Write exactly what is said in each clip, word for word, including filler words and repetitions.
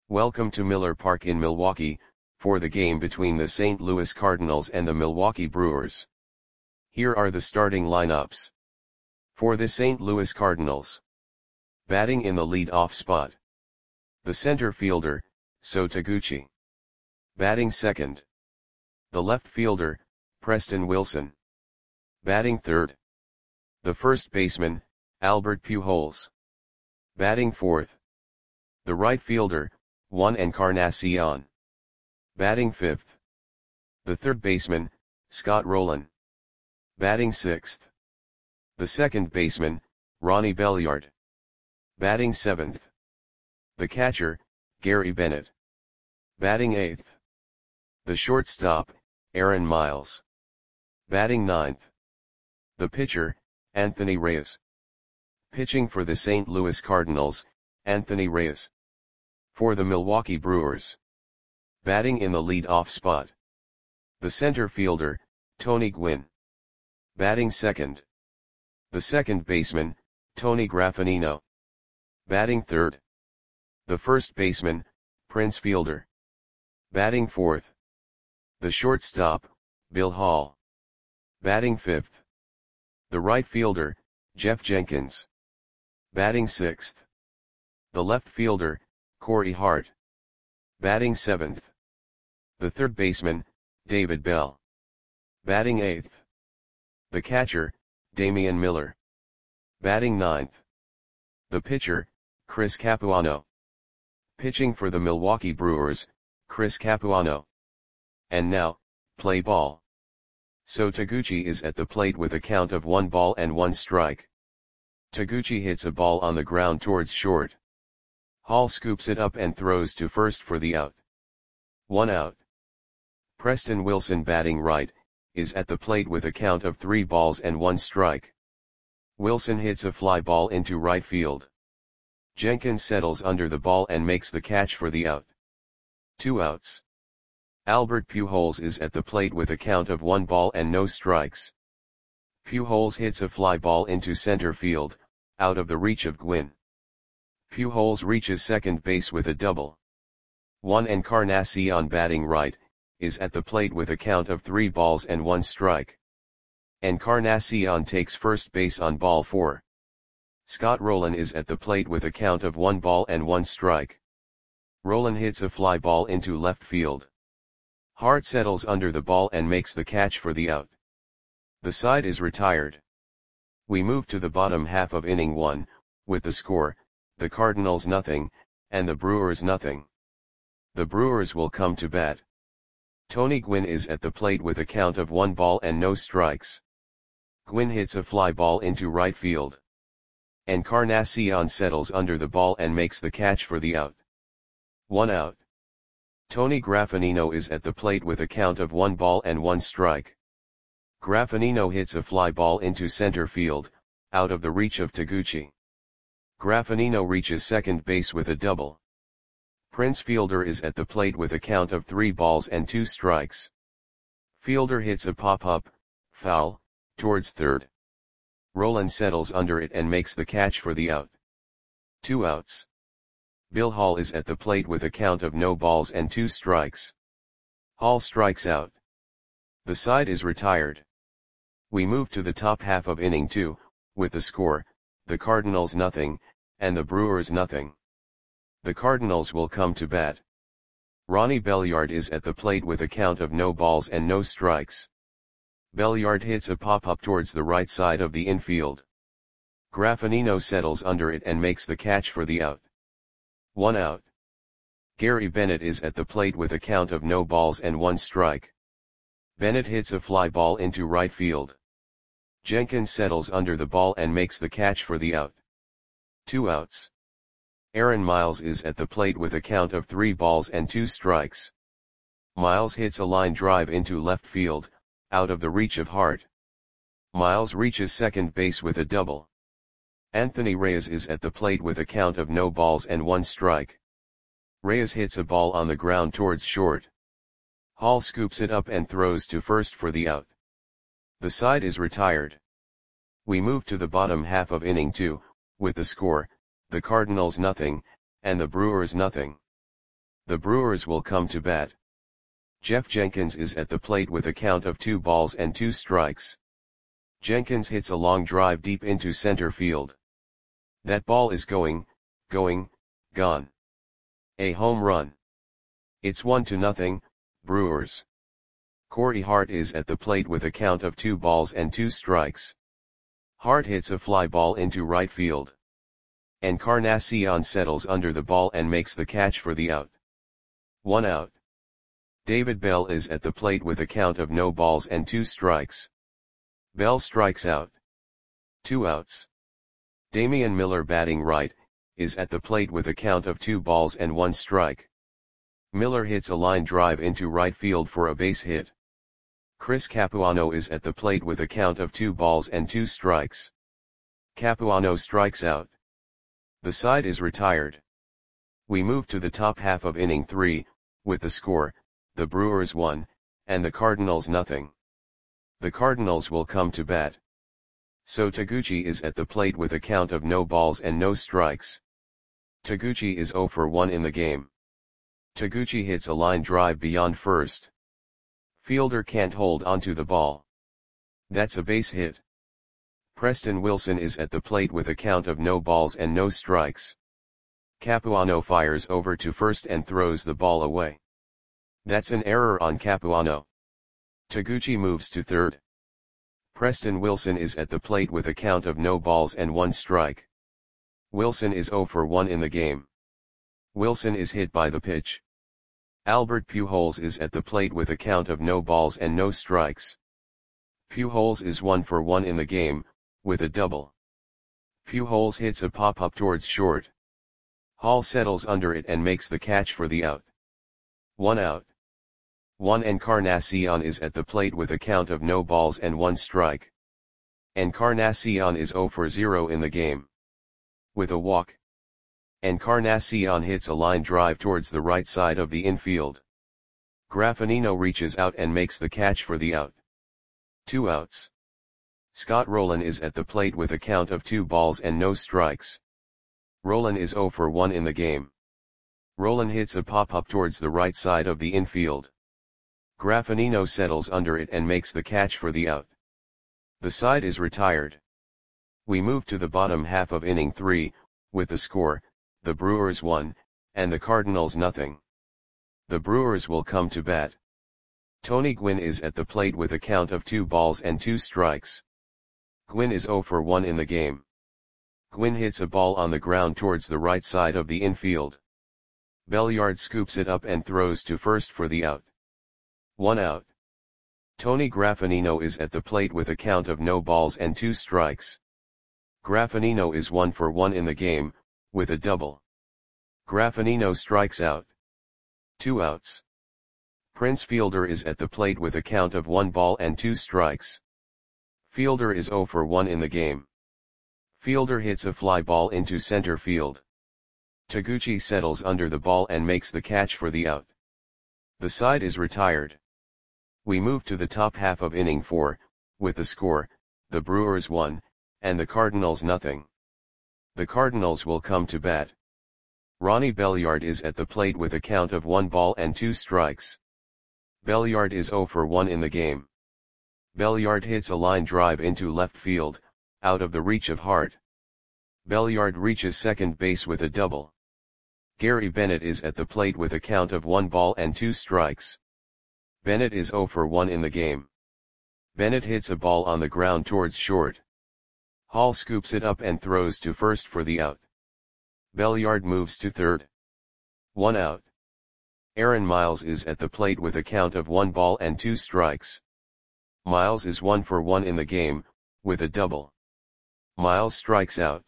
Welcome to Miller Park in Milwaukee, for the game between the Saint Louis Cardinals and the Milwaukee Brewers. Here are the starting lineups. For the Saint Louis Cardinals. Batting in the lead-off spot. The center fielder, Sho Taguchi. Batting second. The left fielder, Preston Wilson. Batting third. The first baseman, Albert Pujols. Batting fourth. The right fielder, Juan Encarnacion. Batting fifth. The third baseman, Scott Rolen. Batting sixth. The second baseman, Ronnie Belliard. Batting seventh. The catcher, Gary Bennett. Batting eighth. The shortstop, Aaron Miles. Batting ninth. The pitcher, Anthony Reyes. Pitching for the Saint Louis Cardinals, Anthony Reyes. For the Milwaukee Brewers. Batting in the lead-off spot. The center fielder, Tony Gwynn. Batting second. The second baseman, Tony Graffagnino. Batting third. The first baseman, Prince Fielder. Batting fourth. The shortstop, Bill Hall. Batting fifth. The right fielder, Jeff Jenkins. Batting sixth. The left fielder, Corey Hart. Batting seventh. The third baseman, David Bell. Batting eighth. The catcher, Damian Miller. Batting ninth. The pitcher, Chris Capuano. Pitching for the Milwaukee Brewers, Chris Capuano. And now, play ball. Sho Taguchi is at the plate with a count of one ball and one strike. Taguchi hits a ball on the ground towards short. Hall scoops it up and throws to first for the out. One out. Preston Wilson, batting right, is at the plate with a count of three balls and one strike. Wilson hits a fly ball into right field. Jenkins settles under the ball and makes the catch for the out. Two outs. Albert Pujols is at the plate with a count of one ball and no strikes. Pujols hits a fly ball into center field, out of the reach of Gwynn. Pujols reaches second base with a double. Juan Encarnacion, batting right, is at the plate with a count of three balls and one strike. Encarnacion takes first base on ball four. Scott Rolen is at the plate with a count of one ball and one strike. Rolen hits a fly ball into left field. Hart settles under the ball and makes the catch for the out. The side is retired. We move to the bottom half of inning one, with the score, the Cardinals nothing, and the Brewers nothing. The Brewers will come to bat. Tony Gwynn is at the plate with a count of one ball and no strikes. Gwynn hits a fly ball into right field. Encarnacion settles under the ball and makes the catch for the out. One out. Tony Graffagnino is at the plate with a count of one ball and one strike. Graffagnino hits a fly ball into center field, out of the reach of Taguchi. Graffagnino reaches second base with a double. Prince Fielder is at the plate with a count of three balls and two strikes. Fielder hits a pop-up, foul, towards third. Rolen settles under it and makes the catch for the out. Two outs. Bill Hall is at the plate with a count of no balls and two strikes. Hall strikes out. The side is retired. We move to the top half of inning two, with the score, the Cardinals nothing, and the Brewers nothing. The Cardinals will come to bat. Ronnie Belliard is at the plate with a count of no balls and no strikes. Belliard hits a pop-up towards the right side of the infield. Graffagnino settles under it and makes the catch for the out. One out. Gary Bennett is at the plate with a count of no balls and one strike. Bennett hits a fly ball into right field. Jenkins settles under the ball and makes the catch for the out. Two outs. Aaron Miles is at the plate with a count of three balls and two strikes. Miles hits a line drive into left field, out of the reach of Hart. Miles reaches second base with a double. Anthony Reyes is at the plate with a count of no balls and one strike. Reyes hits a ball on the ground towards short. Hall scoops it up and throws to first for the out. The side is retired. We move to the bottom half of inning two, with the score, the Cardinals nothing, and the Brewers nothing. The Brewers will come to bat. Jeff Jenkins is at the plate with a count of two balls and two strikes. Jenkins hits a long drive deep into center field. That ball is going, going, gone. A home run. It's one to nothing, Brewers. Corey Hart is at the plate with a count of two balls and two strikes. Hart hits a fly ball into right field. Encarnacion settles under the ball and makes the catch for the out. One out. David Bell is at the plate with a count of no balls and two strikes. Bell strikes out. Two outs. Damian Miller, batting right, is at the plate with a count of two balls and one strike. Miller hits a line drive into right field for a base hit. Chris Capuano is at the plate with a count of two balls and two strikes. Capuano strikes out. The side is retired. We move to the top half of inning three, with the score, the Brewers one, and the Cardinals nothing. The Cardinals will come to bat. So Taguchi is at the plate with a count of no balls and no strikes. Taguchi is zero for one in the game. Taguchi hits a line drive beyond first. Fielder can't hold onto the ball. That's a base hit. Preston Wilson is at the plate with a count of no balls and no strikes. Capuano fires over to first and throws the ball away. That's an error on Capuano. Taguchi moves to third. Preston Wilson is at the plate with a count of no balls and one strike. Wilson is zero for one in the game. Wilson is hit by the pitch. Albert Pujols is at the plate with a count of no balls and no strikes. Pujols is one for one in the game, with a double. Pujols hits a pop-up towards short. Hall settles under it and makes the catch for the out. One out. Juan Encarnacion is at the plate with a count of no balls and one strike. Encarnacion is zero for zero in the game. With a walk. Encarnacion hits a line drive towards the right side of the infield. Graffinino reaches out and makes the catch for the out. Two outs. Scott Rolen is at the plate with a count of two balls and no strikes. Rolen is zero for one in the game. Rolen hits a pop-up towards the right side of the infield. Graffinino settles under it and makes the catch for the out. The side is retired. We move to the bottom half of inning three, with the score, the Brewers one, and the Cardinals nothing. The Brewers will come to bat. Tony Gwynn is at the plate with a count of two balls and two strikes. Gwynn is zero for one in the game. Gwynn hits a ball on the ground towards the right side of the infield. Belliard scoops it up and throws to first for the out. One out. Tony Graffinino is at the plate with a count of no balls and two strikes. Graffinino is one for one in the game, with a double. Graffinino strikes out. Two outs. Prince Fielder is at the plate with a count of one ball and two strikes. Fielder is zero for one in the game. Fielder hits a fly ball into center field. Taguchi settles under the ball and makes the catch for the out. The side is retired. We move to the top half of inning four, with the score, the Brewers one, and the Cardinals nothing. The Cardinals will come to bat. Ronnie Belliard is at the plate with a count of one ball and two strikes. Belliard is zero for one in the game. Belliard hits a line drive into left field, out of the reach of Hart. Belliard reaches second base with a double. Gary Bennett is at the plate with a count of one ball and two strikes. Bennett is zero for one in the game. Bennett hits a ball on the ground towards short. Hall scoops it up and throws to first for the out. Belliard moves to third. One out. Aaron Miles is at the plate with a count of one ball and two strikes. Miles is one for one in the game, with a double. Miles strikes out.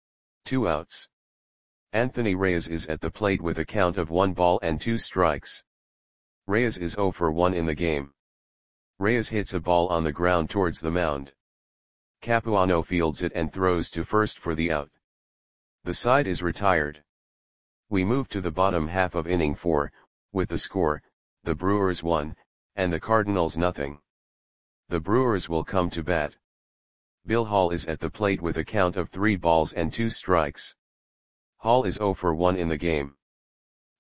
Two outs. Anthony Reyes is at the plate with a count of one ball and two strikes. Reyes is zero for one in the game. Reyes hits a ball on the ground towards the mound. Capuano fields it and throws to first for the out. The side is retired. We move to the bottom half of inning four, with the score, the Brewers one, and the Cardinals nothing. The Brewers will come to bat. Bill Hall is at the plate with a count of three balls and two strikes. Hall is zero for one in the game.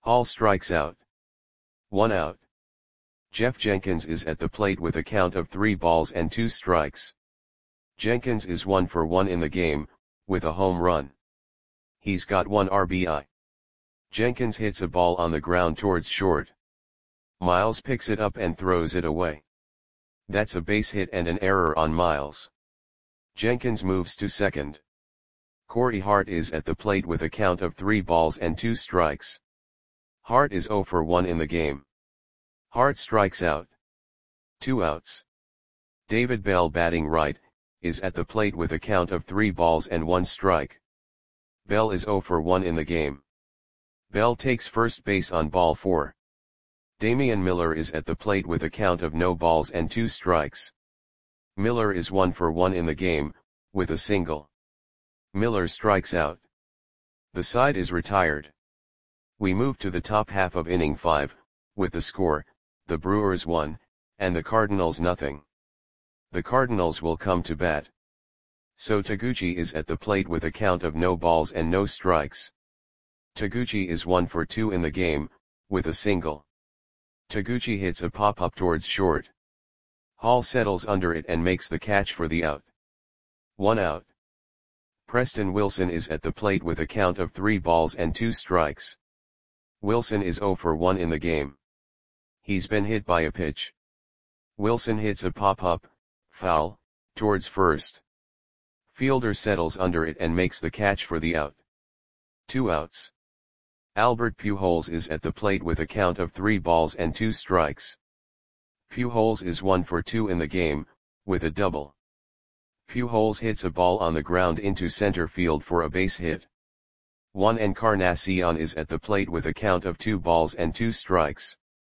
Hall strikes out. One out. Jeff Jenkins is at the plate with a count of three balls and two strikes. Jenkins is one for one in the game, with a home run. He's got one R B I. Jenkins hits a ball on the ground towards short. Miles picks it up and throws it away. That's a base hit and an error on Miles. Jenkins moves to second. Corey Hart is at the plate with a count of three balls and two strikes. Hart is zero for one in the game. Hart strikes out. Two outs. David Bell, batting right, is at the plate with a count of three balls and one strike. Bell is zero for one in the game. Bell takes first base on ball four. Damian Miller is at the plate with a count of no balls and two strikes. Miller is one for one in the game, with a single. Miller strikes out. The side is retired. We move to the top half of inning five, with the score, the Brewers one, and the Cardinals nothing. The Cardinals will come to bat. So Taguchi is at the plate with a count of no balls and no strikes. Taguchi is one for two in the game, with a single. Taguchi hits a pop-up towards short. Hall settles under it and makes the catch for the out. One out. Preston Wilson is at the plate with a count of three balls and two strikes. Wilson is zero for one in the game. He's been hit by a pitch. Wilson hits a pop-up, foul, towards first. Fielder settles under it and makes the catch for the out. Two outs. Albert Pujols is at the plate with a count of three balls and two strikes. Pujols is one for two in the game, with a double. Pujols hits a ball on the ground into center field for a base hit. Juan Encarnacion is at the plate with a count of two balls and two strikes.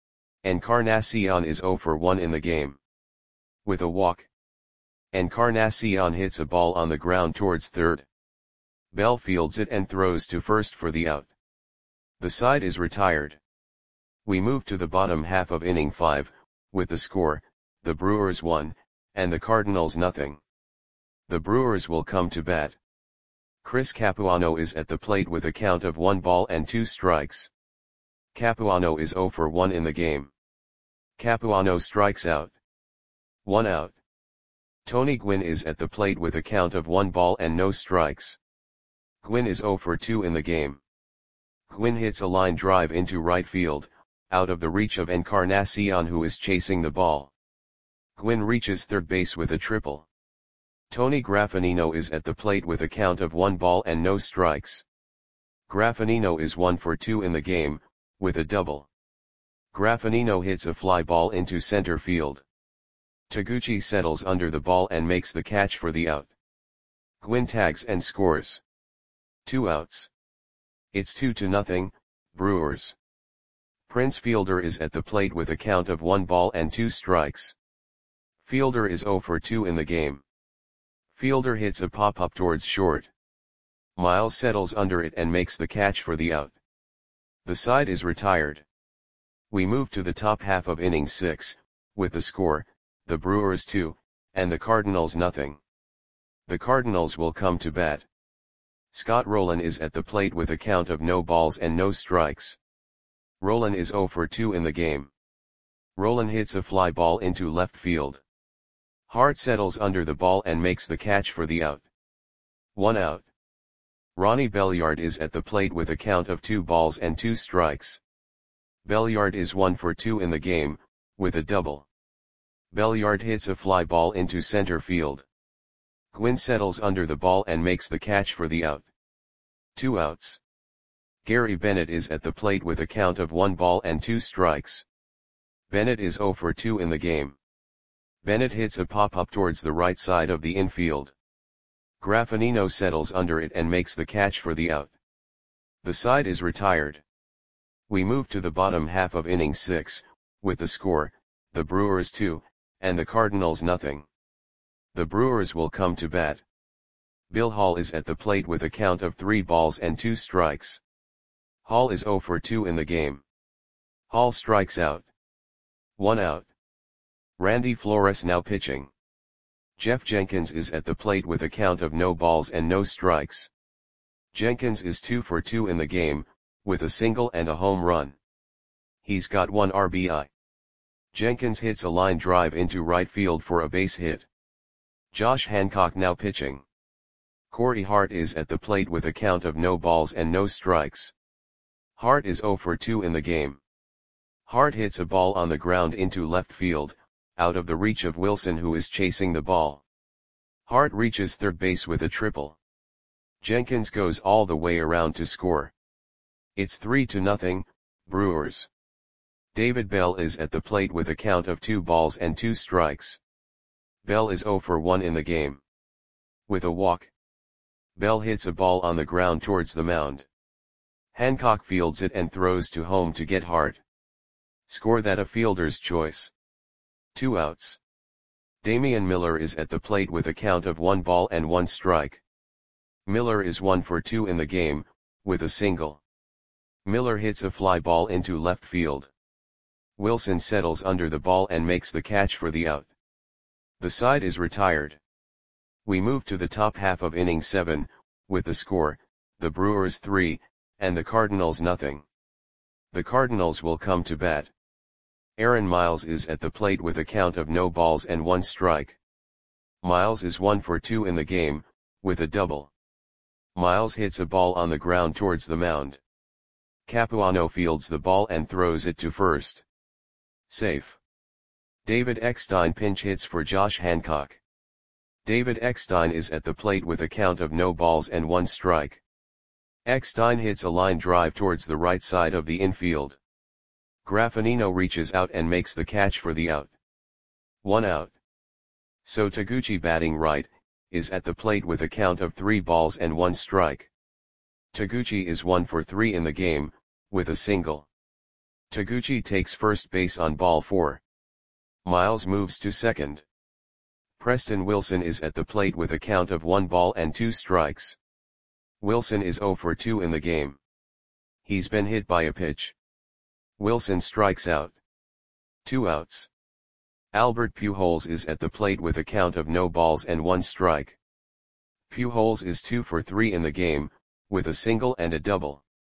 Encarnacion is zero for one in the game. With a walk. Encarnacion hits a ball on the ground towards third. Bell fields it and throws to first for the out. The side is retired. We move to the bottom half of inning five, with the score, the Brewers one, and the Cardinals nothing. The Brewers will come to bat. Chris Capuano is at the plate with a count of one ball and two strikes. Capuano is zero for one in the game. Capuano strikes out. One out. Tony Gwynn is at the plate with a count of one ball and no strikes. Gwynn is zero for two in the game. Gwynn hits a line drive into right field, out of the reach of Encarnacion, who is chasing the ball. Gwynn reaches third base with a triple. Tony Graffanino is at the plate with a count of one ball and no strikes. Graffanino is one for two in the game, with a double. Graffanino hits a fly ball into center field. Taguchi settles under the ball and makes the catch for the out. Gwynn tags and scores. Two outs. It's two to nothing, Brewers. Prince Fielder is at the plate with a count of one ball and two strikes. Fielder is zero for two in the game. Fielder hits a pop-up towards short. Miles settles under it and makes the catch for the out. The side is retired. We move to the top half of inning six, with the score, the Brewers two, and the Cardinals nothing. The Cardinals will come to bat. Scott Rowland is at the plate with a count of no balls and no strikes. Rowland is zero for two in the game. Rowland hits a fly ball into left field. Hart settles under the ball and makes the catch for the out. One out. Ronnie Belliard is at the plate with a count of two balls and two strikes. Belliard is one for two in the game, with a double. Belliard hits a fly ball into center field. Gwynn settles under the ball and makes the catch for the out. Two outs. Gary Bennett is at the plate with a count of one ball and two strikes. Bennett is zero for two in the game. Bennett hits a pop-up towards the right side of the infield. Graffanino settles under it and makes the catch for the out. The side is retired. We move to the bottom half of inning six, with the score, the Brewers two, and the Cardinals nothing. The Brewers will come to bat. Bill Hall is at the plate with a count of three balls and two strikes. Hall is zero for two in the game. Hall strikes out. One out. Randy Flores now pitching. Jeff Jenkins is at the plate with a count of no balls and no strikes. Jenkins is two for two in the game, with a single and a home run. He's got one R B I. Jenkins hits a line drive into right field for a base hit. Josh Hancock now pitching. Corey Hart is at the plate with a count of no balls and no strikes. Hart is oh for two in the game. Hart hits a ball on the ground into left field, out of the reach of Wilson, who is chasing the ball. Hart reaches third base with a triple. Jenkins goes all the way around to score. It's three to nothing, Brewers. David Bell is at the plate with a count of two balls and two strikes. Bell is oh for one in the game. With a walk, Bell hits a ball on the ground towards the mound. Hancock fields it and throws to home to get Hart. Score that a fielder's choice. Two outs. Damian Miller is at the plate with a count of one ball and one strike. Miller is one for two in the game, with a single. Miller hits a fly ball into left field. Wilson settles under the ball and makes the catch for the out. The side is retired. We move to the top half of inning seven, with the score, the Brewers three, and the Cardinals nothing. The Cardinals will come to bat. Aaron Miles is at the plate with a count of no balls and one strike. Miles is one for two in the game, with a double. Miles hits a ball on the ground towards the mound. Capuano fields the ball and throws it to first. Safe. David Eckstein pinch hits for Josh Hancock. David Eckstein is at the plate with a count of no balls and one strike. Eckstein hits a line drive towards the right side of the infield. Graffinino reaches out and makes the catch for the out. One out. So Taguchi, batting right, is at the plate with a count of three balls and one strike. Taguchi is one for three in the game, with a single. Taguchi takes first base on ball four. Miles moves to second. Preston Wilson is at the plate with a count of one ball and two strikes. Wilson is oh for two in the game. He's been hit by a pitch. Wilson strikes out. Two outs. Albert Pujols is at the plate with a count of no balls and one strike. Pujols is two for three in the game, with a single and a double.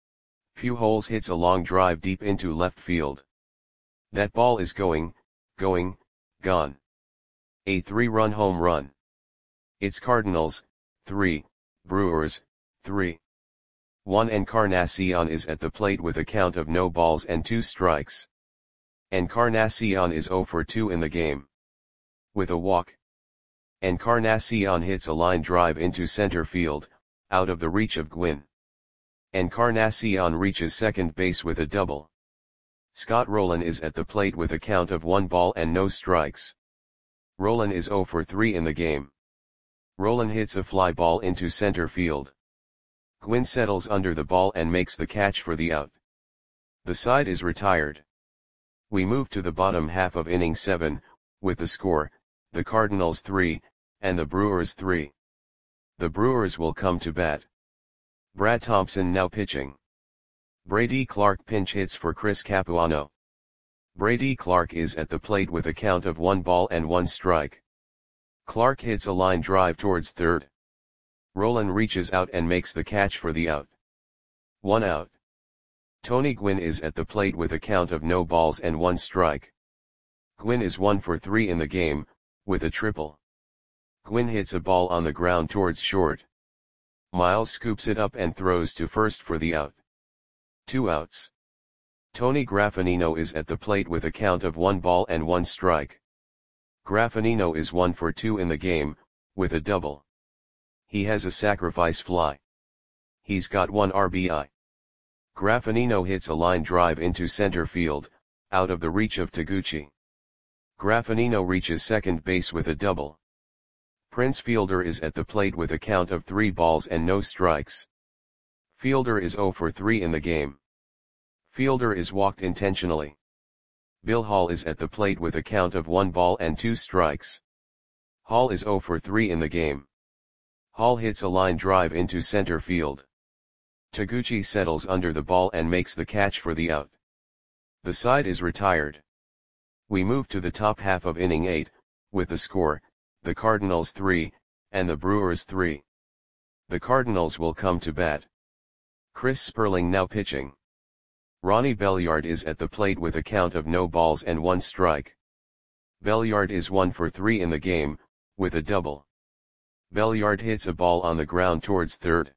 Pujols hits a long drive deep into left field. That ball is going, going, gone. A three-run home run. It's Cardinals, three, Brewers, three. Juan Encarnacion is at the plate with a count of no balls and two strikes. Encarnacion is oh for two in the game. With a walk, Encarnacion hits a line drive into center field, out of the reach of Gwynn. Encarnacion reaches second base with a double. Scott Rolen is at the plate with a count of one ball and no strikes. Rolen is oh for three in the game. Rolen hits a fly ball into center field. Gwynn settles under the ball and makes the catch for the out. The side is retired. We move to the bottom half of inning seven, with the score, the Cardinals three, and the Brewers three. The Brewers will come to bat. Brad Thompson now pitching. Brady Clark pinch hits for Chris Capuano. Brady Clark is at the plate with a count of one ball and one strike. Clark hits a line drive towards third. Rolen reaches out and makes the catch for the out. One out. Tony Gwynn is at the plate with a count of no balls and one strike. Gwynn is one for three in the game, with a triple. Gwynn hits a ball on the ground towards short. Miles scoops it up and throws to first for the out. Two outs. Tony Graffinino is at the plate with a count of one ball and one strike. Graffinino is one for two in the game, with a double. He has a sacrifice fly. He's got one R B I. Graffinino hits a line drive into center field, out of the reach of Taguchi. Graffinino reaches second base with a double. Prince Fielder is at the plate with a count of three balls and no strikes. Fielder is oh for three in the game. Fielder is walked intentionally. Bill Hall is at the plate with a count of one ball and two strikes. Hall is oh for three in the game. Hall hits a line drive into center field. Taguchi settles under the ball and makes the catch for the out. The side is retired. We move to the top half of inning eight, with the score, the Cardinals three, and the Brewers three. The Cardinals will come to bat. Chris Sperling now pitching. Ronnie Belliard is at the plate with a count of no balls and one strike. Belliard is one for three in the game, with a double. Belliard hits a ball on the ground towards third.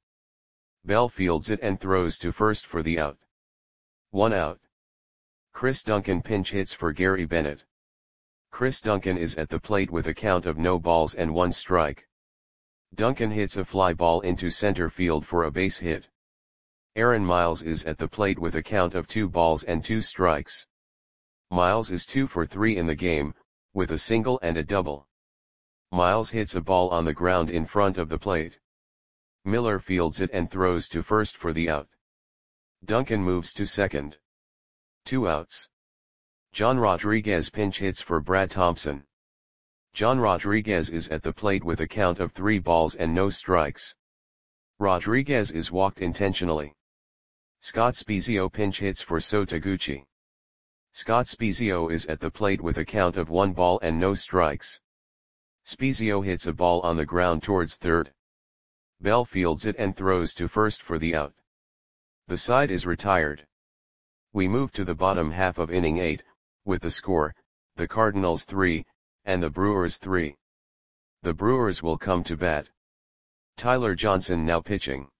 Bell fields it and throws to first for the out. One out. Chris Duncan pinch hits for Gary Bennett. Chris Duncan is at the plate with a count of no balls and one strike. Duncan hits a fly ball into center field for a base hit. Aaron Miles is at the plate with a count of two balls and two strikes. Miles is two for three in the game, with a single and a double. Miles hits a ball on the ground in front of the plate. Miller fields it and throws to first for the out. Duncan moves to second. Two outs. John Rodriguez pinch hits for Brad Thompson. John Rodriguez is at the plate with a count of three balls and no strikes. Rodriguez is walked intentionally. Scott Spiezio pinch hits for So Taguchi. Scott Spiezio is at the plate with a count of one ball and no strikes. Spiezio hits a ball on the ground towards third. Bell fields it and throws to first for the out. The side is retired. We move to the bottom half of inning eight, with the score, the Cardinals three, and the Brewers three. The Brewers will come to bat. Tyler Johnson now pitching.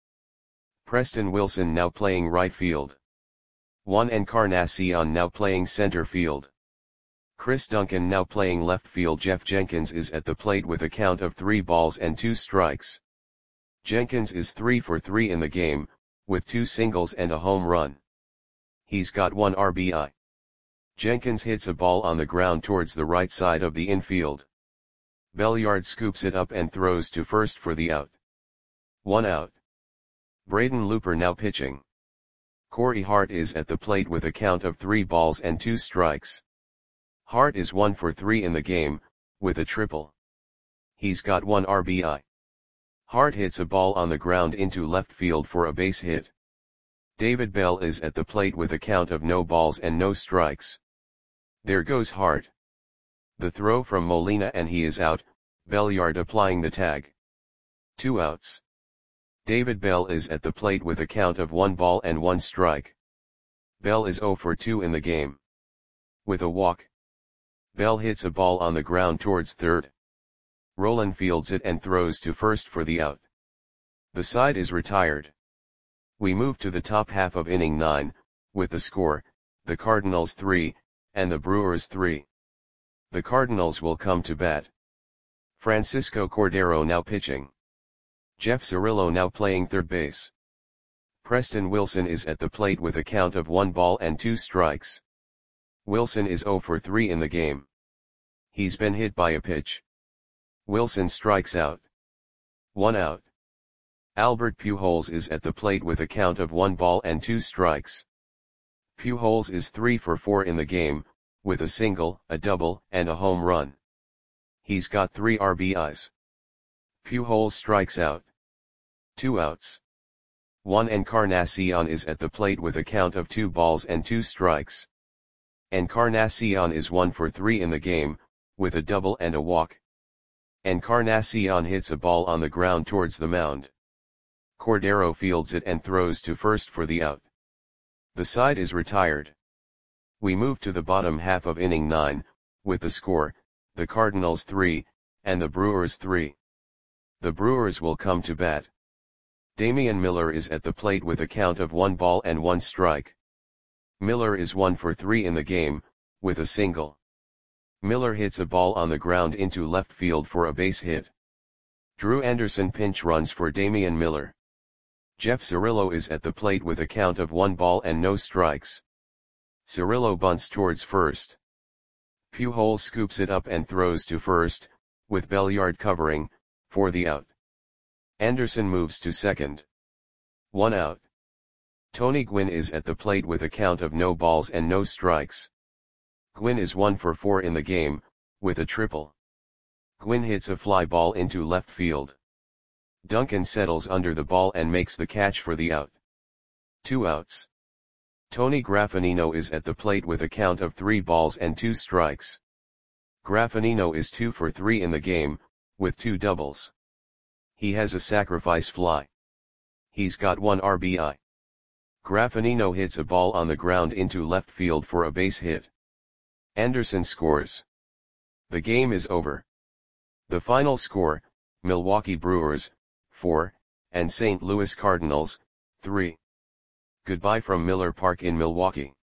Preston Wilson now playing right field. Juan Encarnacion now playing center field. Chris Duncan now playing left field. Jeff Jenkins is at the plate with a count of three balls and two strikes. Jenkins is three for three in the game, with two singles and a home run. He's got one R B I. Jenkins hits a ball on the ground towards the right side of the infield. Belliard scoops it up and throws to first for the out. One out. Braden Looper now pitching. Corey Hart is at the plate with a count of three balls and two strikes. Hart is one for three in the game, with a triple. He's got one R B I. Hart hits a ball on the ground into left field for a base hit. David Bell is at the plate with a count of no balls and no strikes. There goes Hart. The throw from Molina and he is out, Belliard applying the tag. Two outs. David Bell is at the plate with a count of one ball and one strike. Bell is zero for two in the game. With a walk. Bell hits a ball on the ground towards third. Rolen fields it and throws to first for the out. The side is retired. We move to the top half of inning nine, with the score, the Cardinals three, and the Brewers three. The Cardinals will come to bat. Francisco Cordero now pitching. Jeff Cirillo now playing third base. Preston Wilson is at the plate with a count of one ball and two strikes. Wilson is zero for three in the game. He's been hit by a pitch. Wilson strikes out. One out. Albert Pujols is at the plate with a count of one ball and two strikes. Pujols is three for four in the game, with a single, a double, and a home run. He's got three R B Is. Pujols strikes out. Two outs. Juan Encarnacion is at the plate with a count of two balls and two strikes. Encarnacion is one for three in the game, with a double and a walk. Encarnacion hits a ball on the ground towards the mound. Cordero fields it and throws to first for the out. The side is retired. We move to the bottom half of inning nine, with the score, the Cardinals three, and the Brewers three. The Brewers will come to bat. Damian Miller is at the plate with a count of one ball and one strike. Miller is one for three in the game, with a single. Miller hits a ball on the ground into left field for a base hit. Drew Anderson pinch runs for Damian Miller. Jeff Cirillo is at the plate with a count of one ball and no strikes. Cirillo bunts towards first. Pujols scoops it up and throws to first, with Belliard covering, for the out. Anderson moves to second. One out. Tony Gwynn is at the plate with a count of no balls and no strikes. Gwynn is one for four in the game, with a triple. Gwynn hits a fly ball into left field. Duncan settles under the ball and makes the catch for the out. Two outs. Tony Graffinino is at the plate with a count of three balls and two strikes. Graffinino is two for three in the game, with two doubles. He has a sacrifice fly. He's got one R B I. Graffinino hits a ball on the ground into left field for a base hit. Anderson scores. The game is over. The final score, Milwaukee Brewers, four, and Saint Louis Cardinals, three. Goodbye from Miller Park in Milwaukee.